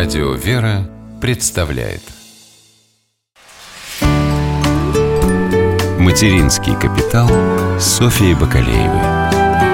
Радио «Вера» представляет «Материнский капитал» с Софьей Бакалеевой.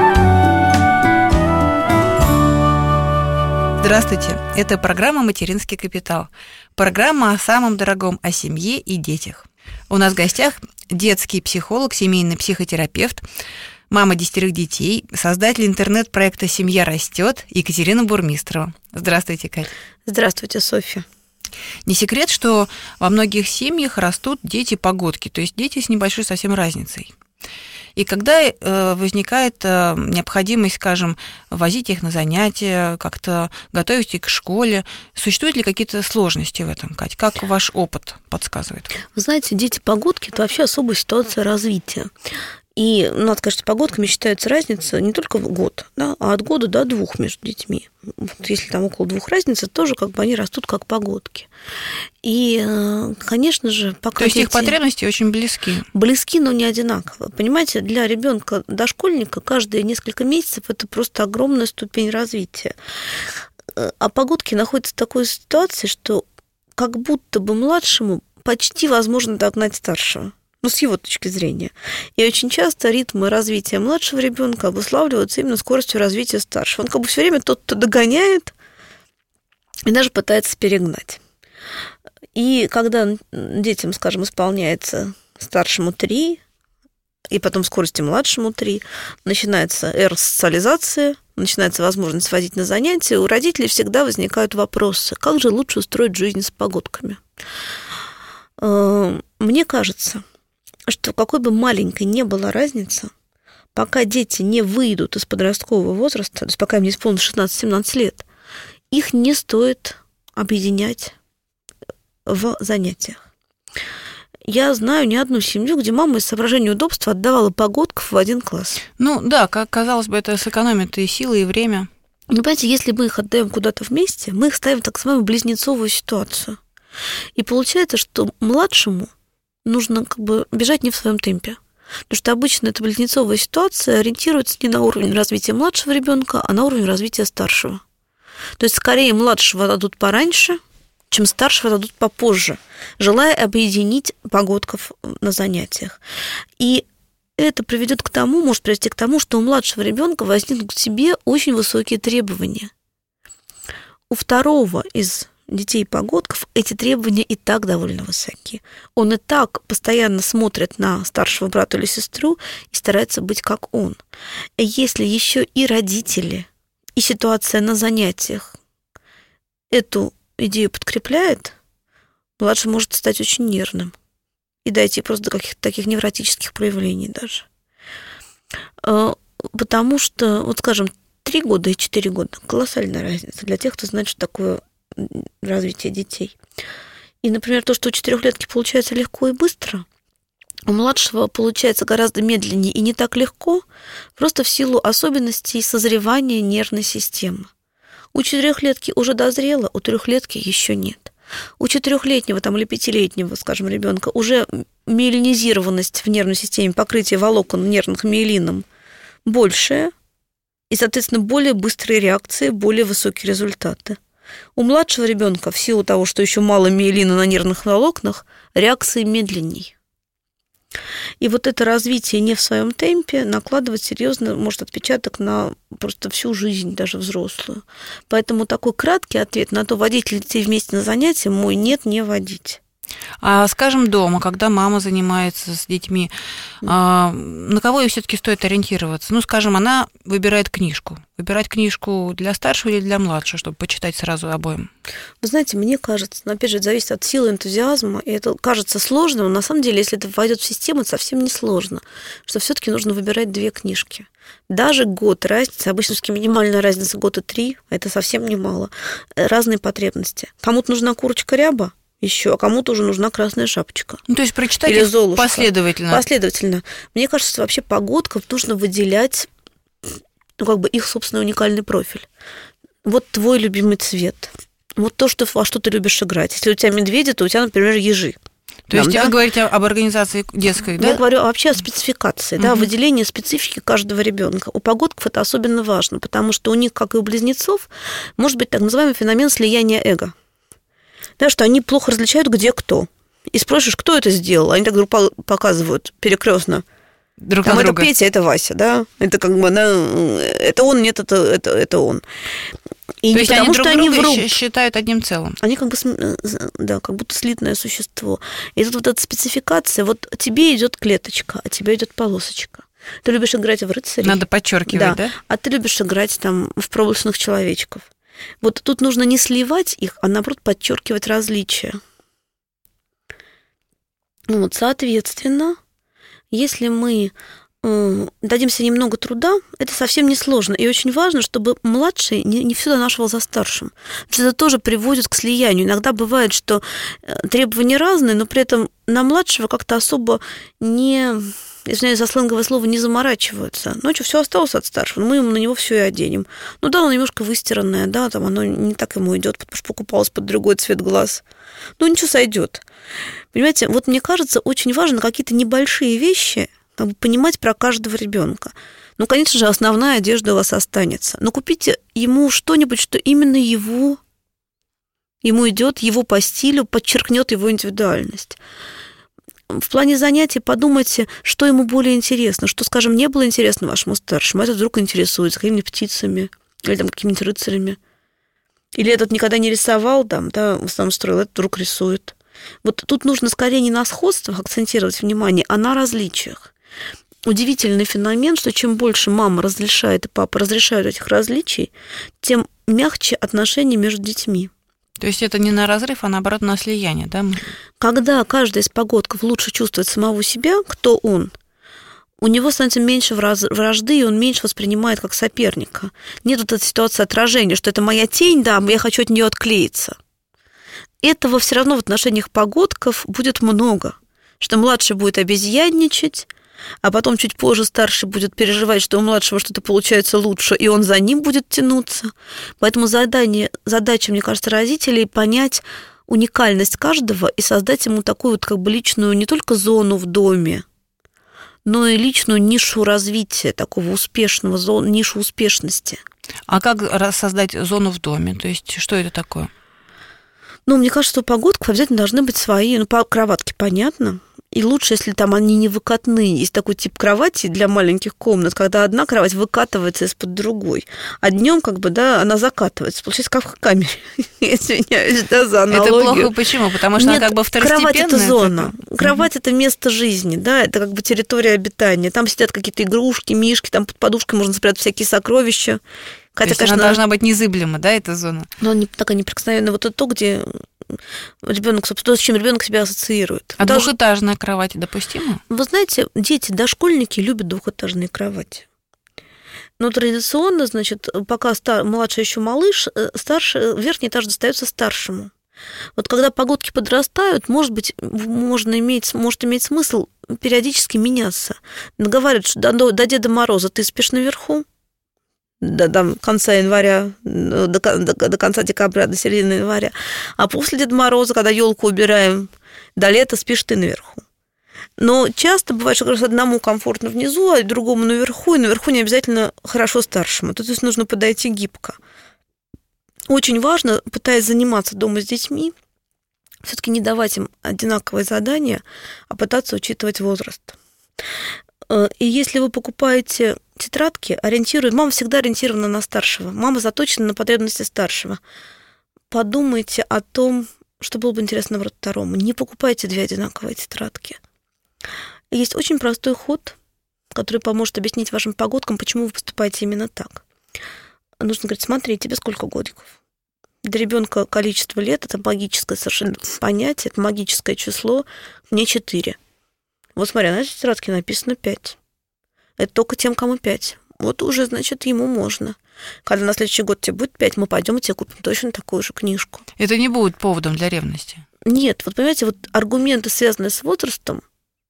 Здравствуйте, это программа «Материнский капитал». Программа о самом дорогом, о семье и детях. У нас в гостях детский психолог, семейный психотерапевт, мама 10 детей, создатель интернет-проекта «Семья растет» Екатерина Бурмистрова. Здравствуйте, Катя. Здравствуйте, Софья. Не секрет, что во многих семьях растут дети-погодки, то есть дети с небольшой совсем разницей. И когда возникает необходимость, скажем, возить их на занятия, как-то готовить их к школе, существуют ли какие-то сложности в этом, Кать? Как ваш опыт подсказывает? Вы знаете, дети-погодки – это вообще особая ситуация развития. И, надо сказать, что погодками считается разница не только в год, да, а от года до 2 между детьми. Вот если там около 2 разницы, тоже как бы они растут как погодки. И, конечно же, пока то есть их потребности очень близки. Близки, но не одинаково. Понимаете, для ребенка дошкольника каждые несколько месяцев это просто огромная ступень развития. А погодки находятся в такой ситуации, что как будто бы младшему почти возможно догнать старшего. Ну, с его точки зрения. И очень часто ритмы развития младшего ребенка обуславливаются именно скоростью развития старшего. Он как бы все время тот, кто догоняет, и даже пытается перегнать. И когда детям, скажем, исполняется старшему 3, и потом скорости младшему 3, начинается социализация, начинается возможность водить на занятия, у родителей всегда возникают вопросы, как же лучше устроить жизнь с погодками. Мне кажется, что какой бы маленькой ни была разница, пока дети не выйдут из подросткового возраста, то есть пока им не исполнилось 16-17 лет, их не стоит объединять в занятиях. Я знаю не одну семью, где мама из соображения удобства отдавала погодков в один класс. Ну да, как казалось бы, это сэкономит и силы, и время. Но, понимаете, если мы их отдаем куда-то вместе, мы их ставим в так называемую близнецовую ситуацию. И получается, что младшему нужно как бы бежать не в своем темпе. Потому что обычно эта близнецовая ситуация ориентируется не на уровень развития младшего ребенка, а на уровень развития старшего. То есть скорее младшего дадут пораньше, чем старшего дадут попозже, желая объединить погодков на занятиях. И это приведет к тому, может привести к тому, что у младшего ребенка возникнут к себе очень высокие требования. У второго из детей-погодков эти требования и так довольно высоки. Он и так постоянно смотрит на старшего брата или сестру и старается быть как он. И если еще и родители, и ситуация на занятиях эту идею подкрепляет, младший может стать очень нервным и дойти просто до каких-то таких невротических проявлений даже. Потому что, вот скажем, 3 года и 4 года – колоссальная разница для тех, кто знает, что такое развитие детей. И, например, то, что у 4-летки получается легко и быстро, у младшего получается гораздо медленнее и не так легко, просто в силу особенностей созревания нервной системы. У 4-летки уже дозрело, у 3-летки еще нет. У 4-летнего там, или 5-летнего, скажем, ребенка уже миелинизированность в нервной системе, покрытие волокон нервных миелином большее, и, соответственно, более быстрые реакции, более высокие результаты. У младшего ребенка, в силу того, что еще мало миелина на нервных волокнах, реакции медленней. И вот это развитие не в своем темпе накладывает серьезно, может, отпечаток на просто всю жизнь, даже взрослую. Поэтому такой краткий ответ на то, водить ли детей вместе на занятия, мой нет, не водить. А, скажем, дома, когда мама занимается с детьми, на кого ей все-таки стоит ориентироваться? Ну, скажем, она выбирает книжку. Выбирать книжку для старшего или для младшего, чтобы почитать сразу обоим? Вы знаете, мне кажется, но опять же, это зависит от силы энтузиазма, и это кажется сложным, но на самом деле, если это войдет в систему, это совсем не сложно, что все-таки нужно выбирать 2 книжки. Даже год разницы, обычно минимальная разница год и 3, это совсем немало, разные потребности. Кому-то нужна курочка ряба, еще, а кому-то уже нужна красная шапочка. Ну, то есть прочитать или их Золушка. Последовательно. Мне кажется, что вообще погодков нужно выделять, ну, как бы их собственный уникальный профиль. Вот твой любимый цвет. Вот то, во что ты любишь играть. Если у тебя медведи, то у тебя, например, ежи. То есть вы говорите об организации детской, да? Я говорю вообще о спецификации, да, выделении специфики каждого ребенка. У погодков это особенно важно, потому что у них, как и у близнецов, может быть так называемый феномен слияния эго. Да, что они плохо различают, где кто. И спросишь, кто это сделал, они так вдруг показывают перекрестно. Друг на друга. Это Петя, это Вася, да? Это как бы, да, это он, нет, это он. И то не есть потому, они что друг они друга врут. считают одним целым. Они как бы, да, как будто слитное существо. И тут вот эта спецификация, вот тебе идет клеточка, а тебе идет полосочка. Ты любишь играть в рыцарей. Надо подчеркивать, да? А ты любишь играть там в проблесных человечков. Вот тут нужно не сливать их, а наоборот подчеркивать различия. Вот, соответственно, если мы дадим себе немного труда, это совсем не сложно. И очень важно, чтобы младший не все донашивал за старшим. Потому что это тоже приводит к слиянию. Иногда бывает, что требования разные, но при этом на младшего как-то особо не, извиняюсь за сленговое слово, не заморачиваются. Ну что, все осталось от старшего, мы ему на него все и оденем. Ну да, оно немножко выстиранное, да, там оно не так ему идет, потому что покупалось под другой цвет глаз. Ну ничего, сойдет. Понимаете, вот мне кажется, очень важно какие-то небольшие вещи как бы понимать про каждого ребенка. Ну, конечно же, основная одежда у вас останется. Но купите ему что-нибудь, что именно ему идет, его по стилю, подчеркнет его индивидуальность. В плане занятий подумайте, что ему более интересно, что, скажем, не было интересно вашему старшему, этот вдруг интересуется какими-нибудь птицами или там какими-нибудь рыцарями. Или этот никогда не рисовал, там, да, в основном строил, этот вдруг рисует. Вот тут нужно скорее не на сходствах акцентировать внимание, а на различиях. Удивительный феномен, что чем больше мама разрешает и папа разрешают этих различий, тем мягче отношения между детьми. То есть это не на разрыв, а наоборот на слияние, да? Когда каждый из погодков лучше чувствует самого себя, кто он, у него становится меньше вражды, и он меньше воспринимает как соперника. Нет вот этой ситуации отражения, что это моя тень, да, я хочу от нее отклеиться. Этого все равно в отношениях погодков будет много, что младший будет обезьянничать, а потом чуть позже старший будет переживать, что у младшего что-то получается лучше, и он за ним будет тянуться. Поэтому задача, мне кажется, родителей понять уникальность каждого и создать ему такую вот как бы личную не только зону в доме, но и личную нишу развития, такого успешного, нишу успешности. А как создать зону в доме? То есть что это такое? Ну, мне кажется, что у погодков обязательно должны быть свои. Ну, кроватки, понятно. И лучше, если там они не выкатные. Есть такой тип кровати для маленьких комнат, когда одна кровать выкатывается из-под другой, а днем как бы, да, она закатывается. Получается, как в камере. Я извиняюсь, да, за аналогию. Это плохо почему? Потому что она как бы второстепенная. Кровать – это зона. Кровать – это место жизни, да, это как бы территория обитания. Там сидят какие-то игрушки, мишки, там под подушкой можно спрятать всякие сокровища. Хотя, конечно, она должна быть незыблема, да, эта зона? Но она такая неприкосновенная. Вот это то, где ребенок, собственно, то, с чем ребенок себя ассоциирует. А двухэтажная кровать допустима? Вы знаете, дети, дошкольники любят двухэтажные кровати. Но традиционно, значит, пока младший еще малыш, старший, верхний этаж достается старшему. Вот когда погодки подрастают, может быть, может иметь смысл периодически меняться. Говорят, что до Деда Мороза ты спишь наверху, до конца января, до конца декабря, до середины января. А после Деда Мороза, когда елку убираем, до лета спишь ты наверху. Но часто бывает, что как раз одному комфортно внизу, а другому наверху, и наверху не обязательно хорошо старшему. То есть нужно подойти гибко. Очень важно, пытаясь заниматься дома с детьми, все-таки не давать им одинаковые задания, а пытаться учитывать возраст. И если вы покупаете тетрадки, мама всегда ориентирована на старшего, мама заточена на потребности старшего. Подумайте о том, что было бы интересно второму. Не покупайте 2 одинаковые тетрадки. Есть очень простой ход, который поможет объяснить вашим погодкам, почему вы поступаете именно так. Нужно говорить: смотри, тебе сколько годиков? Для ребенка количество лет – это магическое совершенно понятие, это магическое число, мне 4. Вот смотри, на этой тетрадке написано 5. Это только тем, кому 5. Вот уже, значит, ему можно. Когда на следующий год тебе будет 5, мы пойдем и тебе купим точно такую же книжку. Это не будет поводом для ревности? Нет. Вот понимаете, вот аргументы, связанные с возрастом,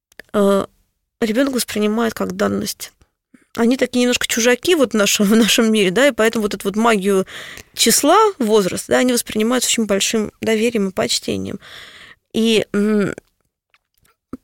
ребенок воспринимает как данность. Они такие немножко чужаки вот в нашем мире, да, и поэтому вот эту вот магию числа, возраст, да, они воспринимают с очень большим доверием и почтением. И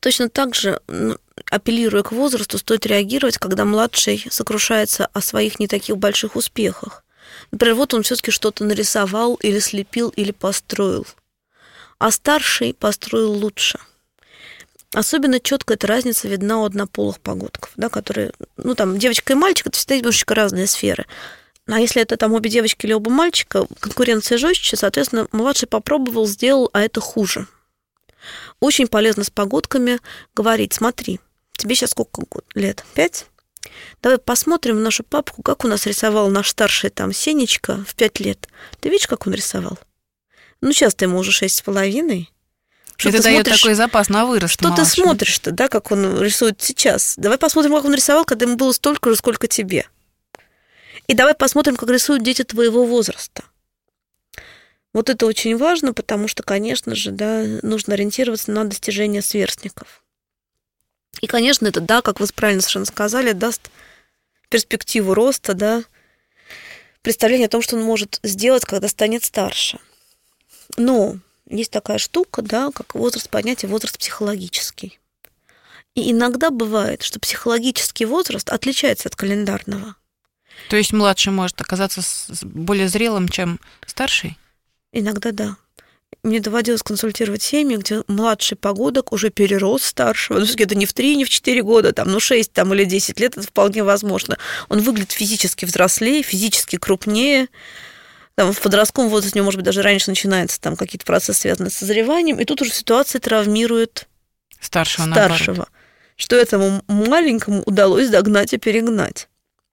Точно так же, апеллируя к возрасту, стоит реагировать, когда младший сокрушается о своих не таких больших успехах. Например, вот он все-таки что-то нарисовал или слепил, или построил. А старший построил лучше. Особенно четко эта разница видна у однополых погодков, да, которые, там, девочка и мальчик, это всегда немножечко разные сферы. А если это там обе девочки или оба мальчика, конкуренция жестче, соответственно, младший попробовал, сделал, а это хуже. Очень полезно с погодками говорить: смотри, тебе сейчас сколько лет? 5? Давай посмотрим в нашу папку, как у нас рисовал наш старший там Сенечка в 5 лет. Ты видишь, как он рисовал? Сейчас-то ему уже 6,5. Это дает такой запас на вырост. Что ты смотришь-то, да, как он рисует сейчас? Давай посмотрим, как он рисовал, когда ему было столько же, сколько тебе. И давай посмотрим, как рисуют дети твоего возраста. Вот это очень важно, потому что, конечно же, да, нужно ориентироваться на достижения сверстников. И, конечно, это, да, как вы правильно совершенно сказали, даст перспективу роста, да, представление о том, что он может сделать, когда станет старше. Но есть такая штука, да, как возраст понятия, возраст психологический. И иногда бывает, что психологический возраст отличается от календарного. То есть младший может оказаться более зрелым, чем старший? Иногда да. Мне доводилось консультировать семьи, где младший погодок уже перерос старшего. Это не в 3, не в 4 года, 6 или 10 лет, это вполне возможно. Он выглядит физически взрослее, физически крупнее. В подростковом возрасте у него, может быть, даже раньше начинаются какие-то процессы, связанные с созреванием, и тут уже ситуация травмирует старшего. Что этому маленькому удалось догнать и перегнать.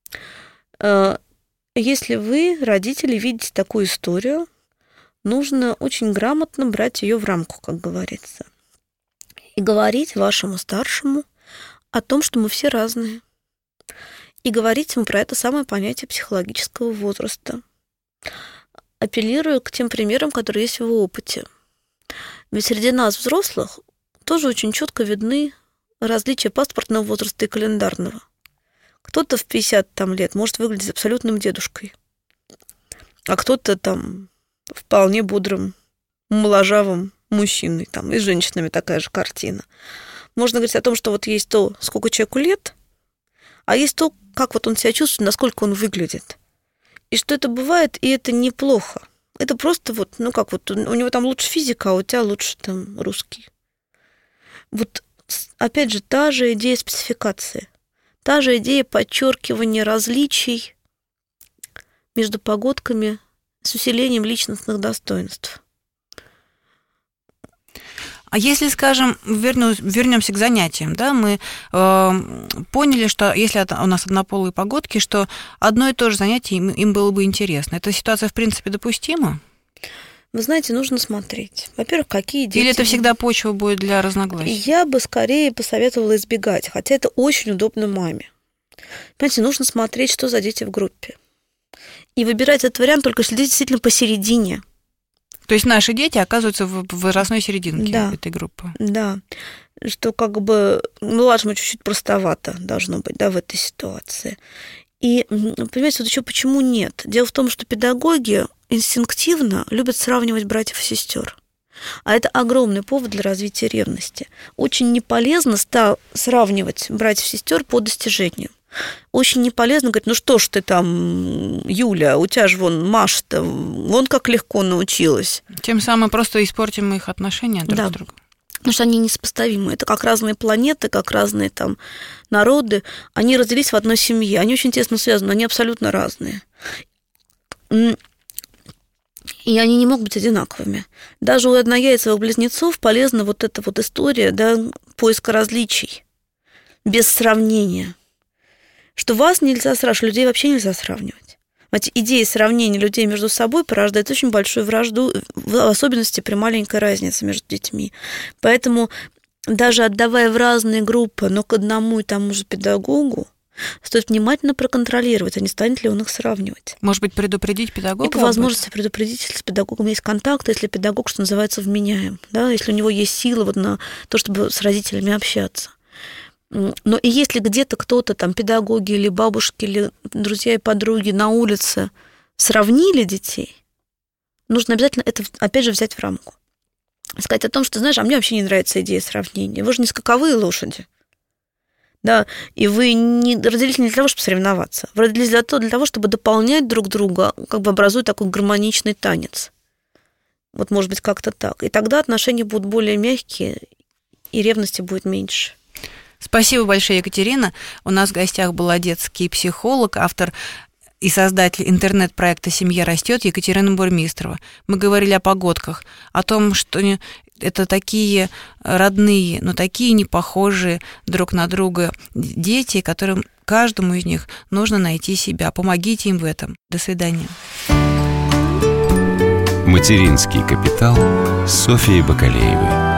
Если вы, родители, видите такую историю, нужно очень грамотно брать ее в рамку, как говорится, и говорить вашему старшему о том, что мы все разные, и говорить ему про это самое понятие психологического возраста, апеллируя к тем примерам, которые есть в его опыте. Ведь среди нас, взрослых, тоже очень четко видны различия паспортного возраста и календарного. Кто-то в 50 лет может выглядеть абсолютным дедушкой, а кто-то вполне бодрым, моложавым мужчиной, и с женщинами такая же картина. Можно говорить о том, что вот есть то, сколько человеку лет, а есть то, как он себя чувствует, насколько он выглядит. И что это бывает, и это неплохо. Это просто у него лучше физика, а у тебя лучше русский. Опять же, та же идея спецификации, та же идея подчеркивания различий между погодками с усилением личностных достоинств. А если, скажем, вернемся к занятиям, да, мы поняли, что если у нас однополые погодки, что одно и то же занятие им было бы интересно. Эта ситуация, в принципе, допустима? Вы знаете, нужно смотреть. Во-первых, какие дети... Или это всегда почва будет для разногласий? Я бы скорее посоветовала избегать, хотя это очень удобно маме. Понимаете, нужно смотреть, что за дети в группе. И выбирать этот вариант только если дети действительно посередине. То есть наши дети оказываются в возрастной серединке этой группы. Да, что младшему чуть-чуть простовато должно быть, в этой ситуации. И, понимаете, еще почему нет? Дело в том, что педагоги инстинктивно любят сравнивать братьев и сестер. А это огромный повод для развития ревности. Очень неполезно сравнивать братьев и сестер по достижениям. Очень неполезно говорить: что ж ты Юля, у тебя же Маша-то, как легко научилась. Тем самым просто испортим их отношения друг с другом. Потому что они несопоставимы. Это как разные планеты, как разные народы. Они родились в одной семье. Они очень тесно связаны, но они абсолютно разные. И они не могут быть одинаковыми. Даже у однояйцевых близнецов полезна эта история, поиска различий, без сравнения. Что вас нельзя сравнивать, людей вообще нельзя сравнивать. Идея сравнения людей между собой порождает очень большую вражду, в особенности при маленькой разнице между детьми. Поэтому даже отдавая в разные группы, но к одному и тому же педагогу, стоит внимательно проконтролировать, а не станет ли он их сравнивать. Может быть, предупредить педагога? И по возможности предупредить, если с педагогом есть контакт, если педагог, что называется, вменяем, если у него есть силы на то, чтобы с родителями общаться. Но и если где-то кто-то, педагоги или бабушки, или друзья и подруги на улице сравнили детей, нужно обязательно это, опять же, взять в рамку. сказать о том, что, знаешь, а мне вообще не нравится идея сравнения. Вы же не скаковые лошади. Да, и вы не родились не для того, чтобы соревноваться. Вы родились для того, чтобы дополнять друг друга, как бы образуя такой гармоничный танец. Вот, может быть, как-то так. И тогда отношения будут более мягкие, и ревности будет меньше. Спасибо большое, Екатерина. У нас в гостях была детский психолог, автор и создатель интернет-проекта «Семья растет» Екатерина Бурмистрова. Мы говорили о погодках, о том, что это такие родные, но такие непохожие друг на друга дети, которым каждому из них нужно найти себя. Помогите им в этом. До свидания. Материнский капитал с Софьей Бакалеевой.